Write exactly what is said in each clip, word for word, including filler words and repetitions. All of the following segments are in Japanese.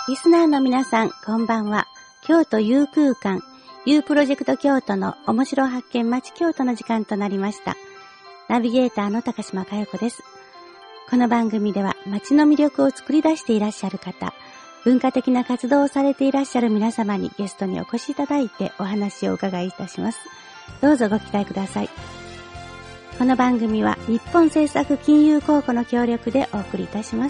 リスナーの皆さん、こんばんは。京都 U 空間、U プロジェクト京都の面白発見町京都の時間となりました。ナビゲーターの高島佳代子です。この番組では町の魅力を作り出していらっしゃる方、文化的な活動をされていらっしゃる皆様にゲストにお越しいただいてお話をお伺いいたします。どうぞご期待ください。この番組は日本政策金融公庫の協力でお送りいたします。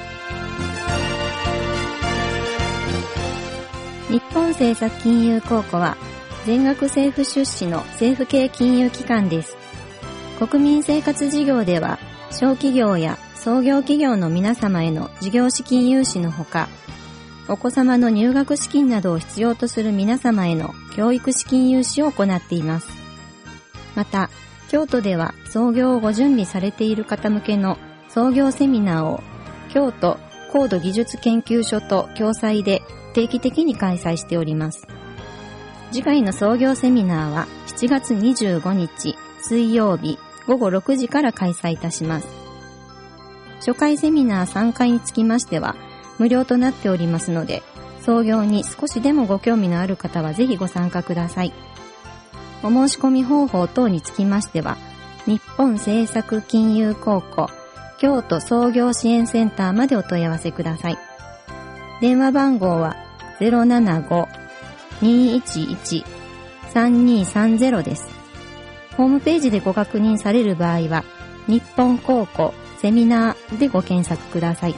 日本政策金融公庫は全額政府出資の政府系金融機関です。国民生活事業では小企業や創業企業の皆様への事業資金融資のほか、お子様の入学資金などを必要とする皆様への教育資金融資を行っています。また、京都では創業をご準備されている方向けの創業セミナーを京都高度技術研究所と共催で定期的に開催しております。次回の創業セミナーはしちがつにじゅうごにち水曜日ごごろくじから開催いたします。初回セミナー参加につきましては無料となっておりますので、創業に少しでもご興味のある方はぜひご参加ください。お申し込み方法等につきましては、日本政策金融公庫京都創業支援センターまでお問い合わせください。電話番号は ゼロななご にいちいち さんにさんゼロ です。ホームページでご確認される場合は、日本公庫セミナーでご検索ください。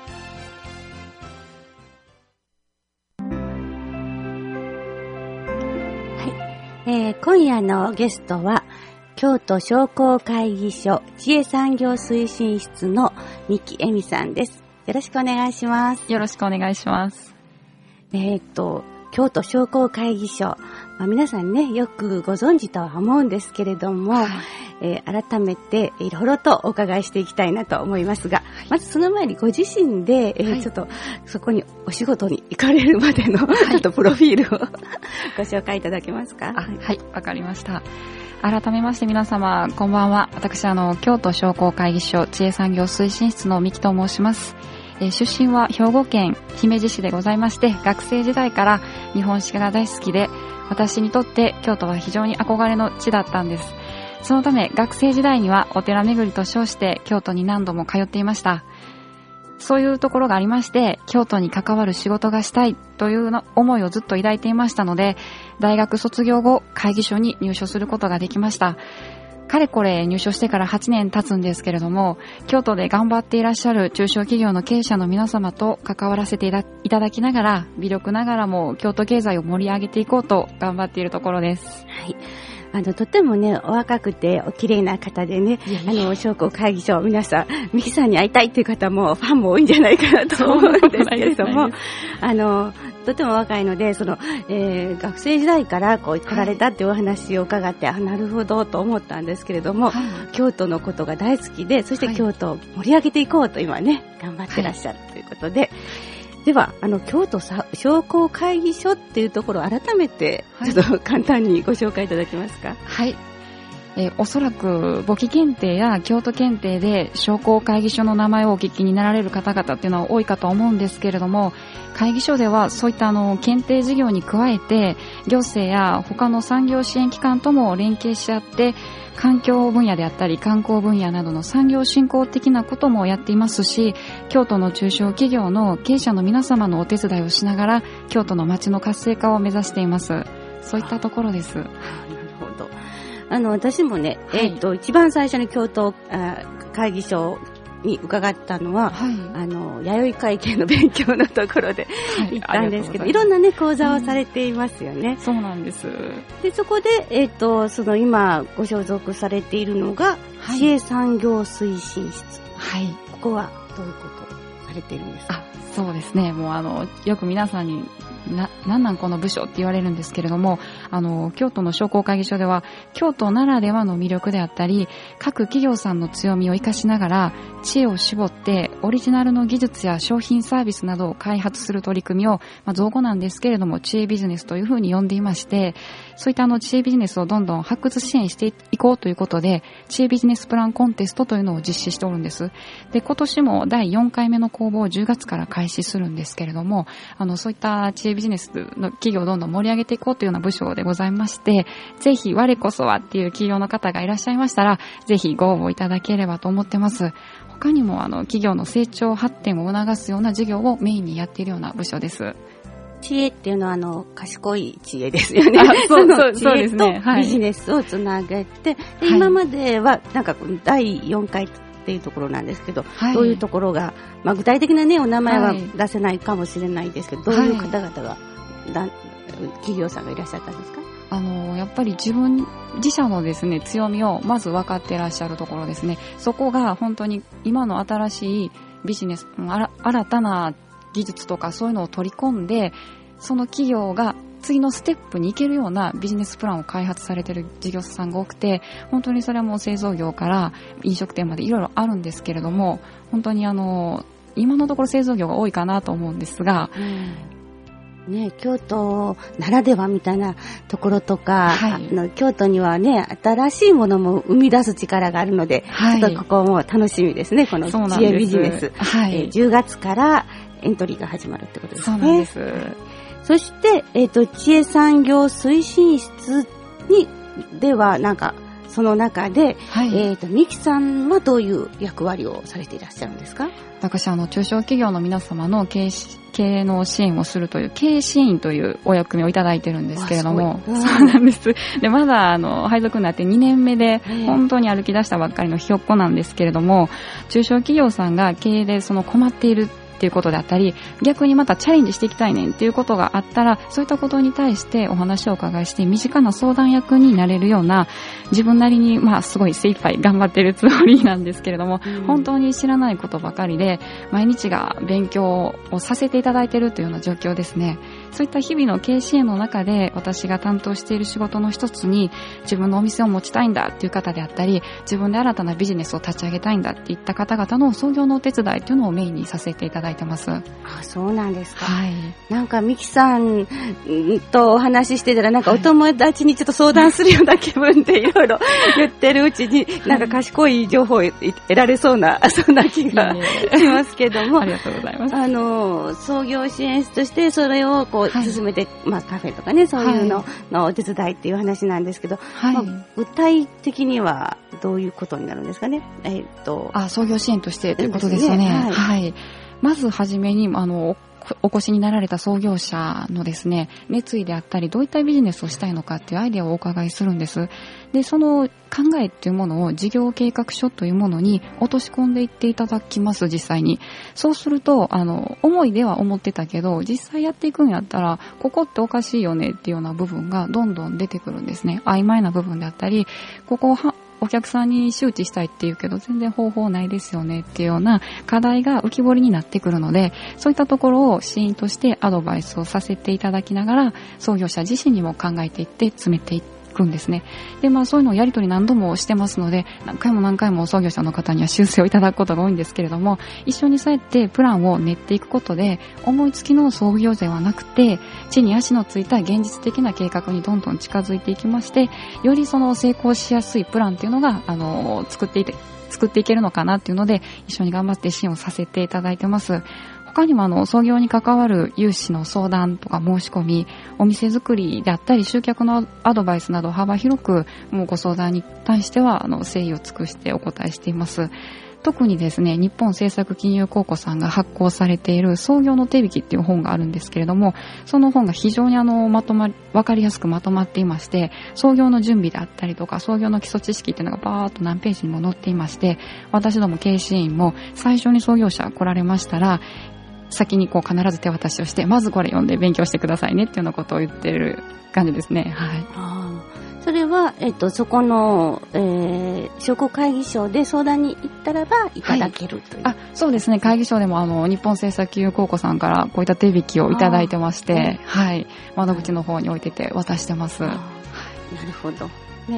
えー、今夜のゲストは京都商工会議所知恵産業推進室の三木恵美さんです。よろしくお願いします。 よろしくお願いします。 えっと京都商工会議所、まあ、皆さんねよくご存知とは思うんですけれども、はい、えー、改めていろいろとお伺いしていきたいなと思いますが、はい、まずその前にご自身で、えーはい、ちょっとそこにお仕事に行かれるまでの、はい、ちょっとプロフィールをご紹介いただけますか。 あ、はい、わかりました。改めまして皆様こんばんは。私あの京都商工会議所知恵産業推進室の三木と申します。えー、出身は兵庫県姫路市でございまして、学生時代から日本史が大好きで、私にとって京都は非常に憧れの地だったんです。そのため学生時代にはお寺巡りと称して京都に何度も通っていました。そういうところがありまして、京都に関わる仕事がしたいというの思いをずっと抱いていましたので、大学卒業後会議所に入所することができました。かれこれ入所してからはちねん経つんですけれども、京都で頑張っていらっしゃる中小企業の経営者の皆様と関わらせていただきながら、微力ながらも京都経済を盛り上げていこうと頑張っているところです。 はい。あの、とてもね、お若くてお綺麗な方でね、いやいやあの、商工会議所、皆さん、三木さんに会いたいという方も、ファンも多いんじゃないかなと思うんですけれども、あの、とても若いので、その、えー、学生時代からこう来られたっていうお話を伺って、はい、あ、なるほどと思ったんですけれども、はい、京都のことが大好きで、そして京都を盛り上げていこうと今ね、頑張ってらっしゃるということで、はい、では、あの、京都商工会議所っていうところを改めて、ちょっと簡単にご紹介いただけますか。 はい。えー、おそらく簿記検定や京都検定で商工会議所の名前をお聞きになられる方々っていうのは多いかと思うんですけれども、会議所ではそういったあの検定事業に加えて行政や他の産業支援機関とも連携し合って環境分野であったり観光分野などの産業振興的なこともやっていますし、京都の中小企業の経営者の皆様のお手伝いをしながら京都の街の活性化を目指しています。そういったところです。 なるほど。あの私もね、はい、えっと一番最初に京都あ会議所に伺ったのは、はい、あの弥生会計の勉強のところで行ったんですけど、はい、いろんなね講座をされていますよね。 うん、そうなんです。 でそこでえっとその今ご所属されているのが、はい、知恵産業推進室。はい。ここはどういうことをされているんですか。 あ、そうですね。もうあのよく皆さんにな、なんなんこの部署って言われるんですけれども、あの、京都の商工会議所では、京都ならではの魅力であったり、各企業さんの強みを生かしながら、知恵を絞ってオリジナルの技術や商品サービスなどを開発する取り組みを、まあ、造語なんですけれども、知恵ビジネスというふうに呼んでいまして、そういったあの知恵ビジネスをどんどん発掘支援していこうということで、知恵ビジネスプランコンテストというのを実施しておるんです。で、今年もだいよんかいめの公募をじゅうがつから開始するんですけれども、あの、そういった知恵ビジネスの企業をどんどん盛り上げていこうというような部署でございまして、ぜひ我こそはっていう企業の方がいらっしゃいましたら、ぜひご応募いただければと思ってます。他にもあの企業の成長発展を促すような事業をメインにやっているような部署です。 知恵っていうのはあの賢い知恵ですよね。 そうそうそうですね。 ビジネスをつなげて、はい、で今まではなんかだいよんかいっていうところなんですけど、はい、どういうところが、まあ、具体的なねお名前は出せないかもしれないですけど、はい、どういう方々がだ企業さんがいらっしゃったんですか？ あのやっぱり自分自社のですね強みをまず分かっていらっしゃるところですね。そこが本当に今の新しいビジネス、新たな技術とかそういうのを取り込んで、その企業が次のステップに行けるようなビジネスプランを開発されている事業者さんが多くて、本当にそれはもう製造業から飲食店までいろいろあるんですけれども、本当にあの今のところ製造業が多いかなと思うんですが、うんね、京都ならではみたいなところとか、はい、あの京都にはね新しいものも生み出す力があるので、はい、ちょっとここも楽しみですね。この知恵ビジネス、はい、えー、じゅうがつからエントリーが始まるってことですね。 そうなんです。 そして、えーと、知恵産業推進室にではなんかその中で、はい、えーと、ミキさんはどういう役割をされていらっしゃるんですか？ 私あの中小企業の皆様の経営経営の支援をするという経営支援というお役目をいただいてるんですけれども、そうなんです。でまだあの配属になってにねんめで本当に歩き出したばっかりのひよっこなんですけれども、中小企業さんが経営でその困っているっていうことであったり、逆にまたチャレンジしていきたいねんっていうことがあったら、そういったことに対してお話をお伺いして身近な相談役になれるような、自分なりにまあすごい精一杯頑張ってるつもりなんですけれども、うん、本当に知らないことばかりで毎日が勉強をさせていただいているというような状況ですね。そういった日々の経営支援の中で私が担当している仕事の一つに、自分のお店を持ちたいんだっていう方であったり、自分で新たなビジネスを立ち上げたいんだっていった方々の創業のお手伝いというのをメインにさせていただいてます。 あ、そうなんですか。 はい。 なんかミキさんとお話ししてたら、なんかお友達にちょっと相談するような気分でいろいろ言ってるうちに、なんか賢い情報を得られそうな、そんな気がしますけども。 ありがとうございます。 あの、創業支援室としてそれをこう進めて、はい、まあカフェとかね、そういうののお手伝いっていう話なんですけど、はい、まあ、具体的にはどういうことになるんですかね。えー、っと。 あ、創業支援としてということですよね。はい。はい、まずはじめに、あの、お越しになられた創業者のですね、熱意であったり、どういったビジネスをしたいのかっていうアイデアをお伺いするんです。で、その考えっていうものを事業計画書というものに落とし込んでいっていただきます、実際に。そうすると、あの、思いでは思ってたけど、実際やっていくんやったら、ここっておかしいよねっていうような部分がどんどん出てくるんですね。曖昧な部分であったり、ここは、お客さんに周知したいっていうけど全然方法ないですよねっていうような課題が浮き彫りになってくるので、そういったところをシーンとしてアドバイスをさせていただきながら、創業者自身にも考えていって詰めていってくんですね。で、まあそういうのをやり取り何度もしてますので、何回も何回も創業者の方には修正をいただくことが多いんですけれども、一緒にそうやってプランを練っていくことで、思いつきの創業税はなくて、地に足のついた現実的な計画にどんどん近づいていきまして、よりその成功しやすいプランっていうのが、あの、作っていて、作っていけるのかなっていうので、一緒に頑張って支援をさせていただいてます。他にもあの創業に関わる融資の相談とか申し込み、お店作りであったり集客のアドバイスなど幅広くもうご相談に対してはあの誠意を尽くしてお答えしています。特にですね、日本政策金融公庫さんが発行されている創業の手引きっていう本があるんですけれども、その本が非常にあのまとまり、わかりやすくまとまっていまして、創業の準備であったりとか創業の基礎知識っていうのがバーっと何ページにも載っていまして、私ども経営支援も最初に創業者来られましたら、先にこう必ず手渡しをして、まずこれ読んで勉強してくださいねっていうようなことを言っている感じですね。はい。 あ、それは、えっと、そこの、えー、商工会議所で相談に行ったらばいただけるという、はい、あ、 そうですね。会議所でもあの日本政策金融公庫さんからこういった手引きをいただいてまして、はい、窓口の方に置いてて渡してます。はい、 なるほど。ね。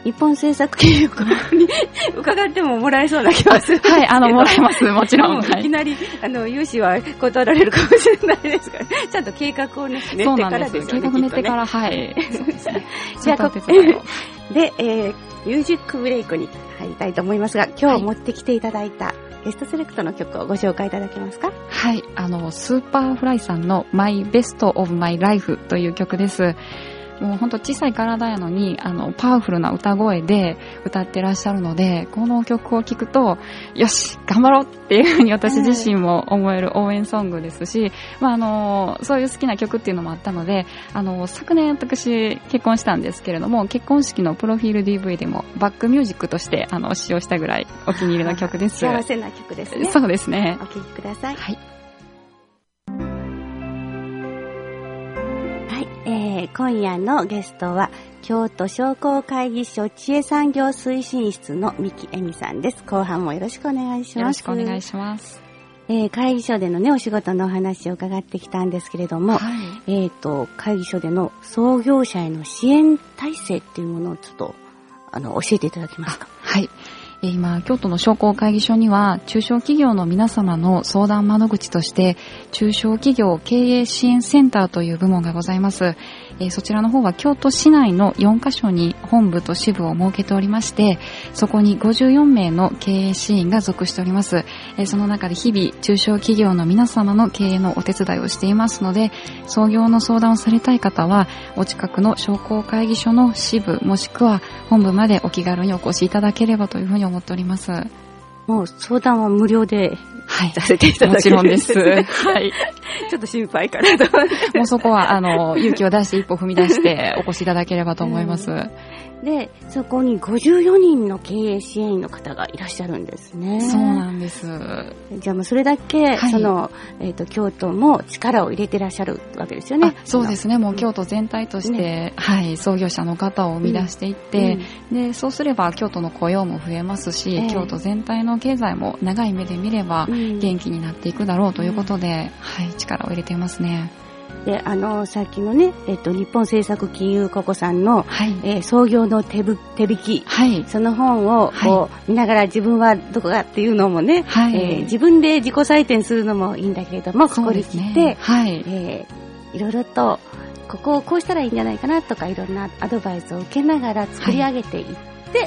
日本制作金融公庫に伺ってももらえそうな気がするんですけど。 はい、あの、もらえます、もちろん。 いきなり、あの、融資は断られるかもしれないですから、ちゃんと計画をね、練ってからですよね。 計画練ってから、はい。そうですね。 じゃあ、で、えー、ミュージックブレイクに入りたいと思いますが、今日持ってきていただいたゲストセレクトの曲をご紹介いただけますか？ はい、あの、スーパーフライさんの My Best of My Life という曲です。もう本当小さい体やのに、あの、パワフルな歌声で歌ってらっしゃるので、この曲を聴くと、よし、頑張ろうっていうふうに私自身も思える応援ソングですし、まあ、あの、そういう好きな曲っていうのもあったので、あの、昨年私結婚したんですけれども、結婚式のプロフィール ディーブイ でもバックミュージックとして、あの、使用したぐらいお気に入りの曲です。 幸せな曲ですね。 そうですね。 お聴きください。 はい。 えー、今夜のゲストは京都商工会議所知恵産業推進室の三木恵美さんです。後半もよろしくお願いします。 よろしくお願いします。 えー、会議所でのねお仕事のお話を伺ってきたんですけれども、 はい、 えっと会議所での創業者への支援体制っていうものをちょっとあの教えていただけますか？ はい。今、京都の商工会議所には、中小企業の皆様の相談窓口として、中小企業経営支援センターという部門がございます。えー、そちらの方は京都市内のよんカ所に本部と支部を設けておりまして、そこにごじゅうよんめいの経営支援が属しております。えー、その中で日々、中小企業の皆様の経営のお手伝いをしていますので、創業の相談をされたい方は、お近くの商工会議所の支部もしくは本部までお気軽にお越しいただければというふうに思っております。 もう相談は無料ではい、 させていただけるんです、ね。 もちろんです。はい。 ちょっと心配かなと思って。 もうそこは、あの、勇気を出して一歩踏み出してお越しいただければと思います。うん、 で、そこにごじゅうよにんの経営支援員の方がいらっしゃるんですね。 そうなんです。 じゃあもうそれだけ、はい、その、えっと、京都も力を入れてらっしゃるわけですよね。 あ、そうですね。もう京都全体として、ね、はい、創業者の方を生み出していって、うんうん、で、そうすれば京都の雇用も増えますし、えー、京都全体の経済も長い目で見れば元気になっていくだろうということで、うん、はい、力を入れていますね。 で、あの、さっきのね、えっと、日本政策金融公庫さんの、はい、えー、創業の手ぶ、手引き、はい、その本をこう、はい、見ながら自分はどこかっていうのもね、はい、えー、自分で自己採点するのもいいんだけれども、ここに来て、はい、えー、いろいろと、ここをこうしたらいいんじゃないかなとか、いろんなアドバイスを受けながら作り上げていって、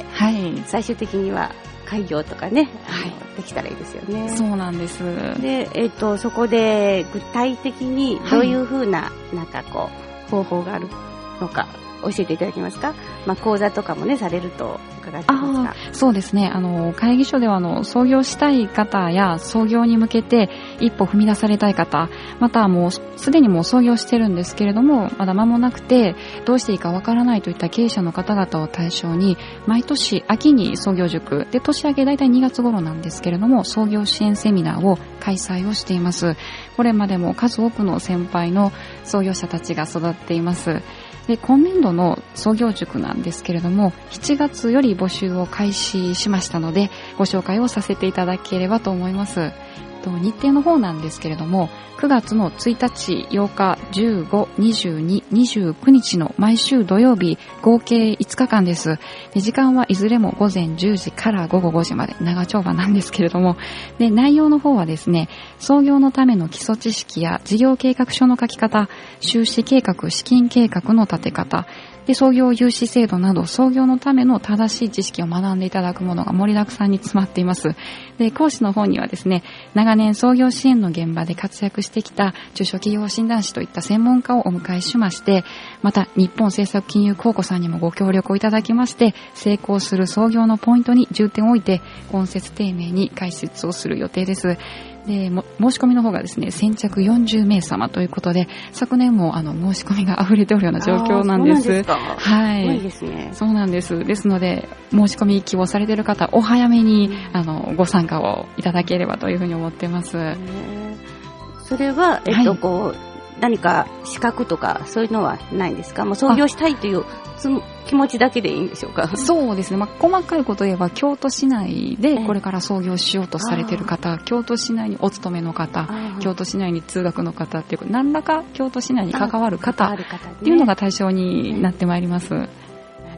はい、最終的には開業とかね、はい、できたらいいですよね。 そうなんです。 で、えっと、そこで具体的にどういうふうな、はい、なんかこう、方法があるのか教えていただけますか？まあ、講座とかもね、されると伺ってますが。 そうですね。あの、会議所では、あの、創業したい方や、創業に向けて一歩踏み出されたい方、またはもう、すでにもう創業してるんですけれども、まだ間もなくて、どうしていいかわからないといった経営者の方々を対象に、毎年秋に創業塾、で、年明けだいたいにがつ頃なんですけれども、創業支援セミナーを開催をしています。これまでも数多くの先輩の創業者たちが育っています。で、今年度の創業塾なんですけれども、しちがつより募集を開始しましたので、ご紹介をさせていただければと思います。日程の方なんですけれども、くがつのついたち、ようか、じゅうご、にじゅうに、にじゅうくにちの毎週土曜日、合計いつかかんです。で、時間はいずれもごぜんじゅうじからごごごじまで、長丁場なんですけれども、で、内容の方はですね、創業のための基礎知識や事業計画書の書き方、収支計画、資金計画の立て方、で、創業融資制度など、創業のための正しい知識を学んでいただくものが盛りだくさんに詰まっています。で、講師の方にはですね、長年創業支援の現場で活躍してきた中小企業診断士といった専門家をお迎えしまして、また日本政策金融公庫さんにもご協力をいただきまして、成功する創業のポイントに重点を置いて、今節丁寧に解説をする予定です。で、申し込みの方がですね、先着よんじゅうめいさまということで、昨年もあの申し込みが溢れておるような状況なんです。そうなんですか。はい。 すごいですね。 そうなんです。ですので、申し込み希望されている方、お早めに、うん、あのご参加をいただければというふうに思っています。 それは、えっと、はい、こう、何か資格とかそういうのはないんですか？もう創業したいという気持ちだけでいいんでしょうか？ そうですね、まあ、細かいこと言えば京都市内でこれから創業しようとされている方、京都市内にお勤めの方、京都市内に通学の方っていう何らか京都市内に関わる方っていうのが対象になってまいります。 なる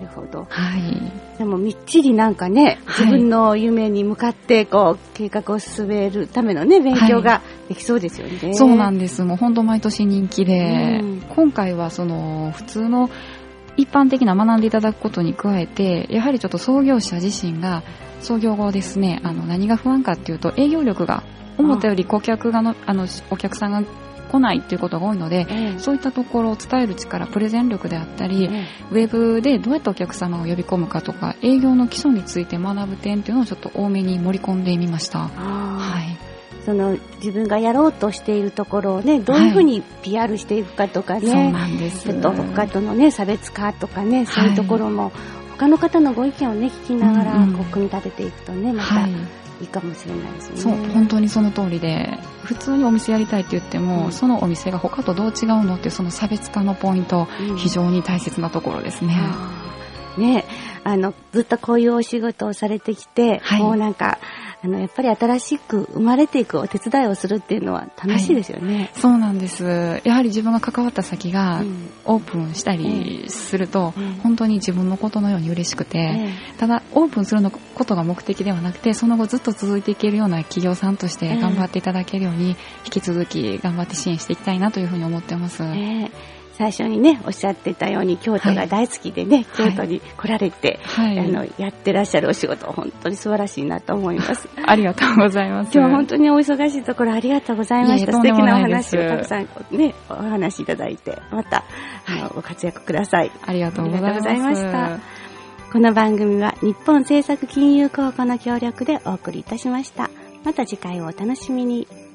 ほど。 はい。 でもみっちりなんかね、自分の夢に向かってこう計画を進めるためのね勉強ができそうですよね。はい、 そうなんです。もう本当毎年人気で、うん、今回はその普通の一般的な学んでいただくことに加えて、やはりちょっと創業者自身が創業後ですね、あの何が不安かっていうと営業力が思ったより顧客がのあのお客さんが来ないっていうことが多いので、ええ、そういったところを伝える力、プレゼン力であったり、ええ、ウェブでどうやってお客様を呼び込むかとか営業の基礎について学ぶ点っていうのをちょっと多めに盛り込んでみました。はい、 その自分がやろうとしているところをね、どういうふうに ピーアール していくかとかね、 はい、そうなんです。 ちょっと他とのね差別化とかね、そういうところも、はい、他の方のご意見をね聞きながらこう組み立てていくとね、また、はい、いいかもしれないですね。 そう、本当にその通りで、普通にお店やりたいって言っても、うん、そのお店が他とどう違うのっていうその差別化のポイント、うん、非常に大切なところですね。 ね、あのずっとこういうお仕事をされてきて、はい、もうなんかあのやっぱり新しく生まれていくお手伝いをするっていうのは楽しいですよね。はい、 そうなんです。やはり自分が関わった先がオープンしたりすると、うん、本当に自分のことのように嬉しくて、うん、ただオープンするのことが目的ではなくて、その後ずっと続いていけるような企業さんとして頑張っていただけるように、引き続き頑張って支援していきたいなというふうに思ってます。えー最初にねおっしゃってたように京都が大好きでね、はい、京都に来られて、はい、あのやってらっしゃるお仕事本当に素晴らしいなと思います。 ありがとうございます。 今日は本当にお忙しいところありがとうございました。素敵なお話をたくさんねお話いただいて、また、はい、あのご活躍ください。 ありがとうございました。 この番組は日本政策金融公庫の協力でお送りいたしました。また次回をお楽しみに。